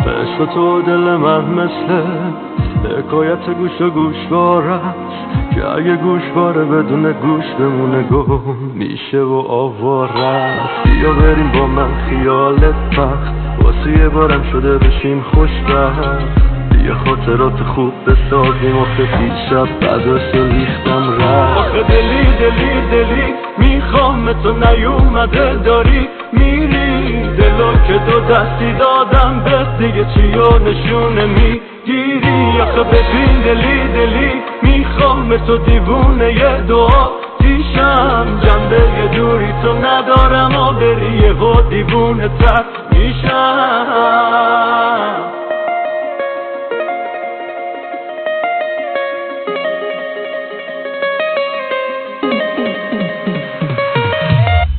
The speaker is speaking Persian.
مثل تو دل من مثل حکایت گوش و گوشوار است که اگه گوشواره بدون گوش بمونه گم میشه و آواره. بیا بریم با من خیالت پخت واسه یه بارم شده بشیم خوشبخت. بیا خاطرات خوب بسازیم آخه دیشب بعداشو ریختم رفت. آخه دلی دلی دلی میخوام تو نیومده داری میری دلو که دو دستی دادم بس دیگه چیو نشونه میگیری. آخه ببین دلی دلی میخوام تو دیوونه یه دعا دیشم جنبه یه دوری تو ندارم و بری یه و دیوونه تر میشم.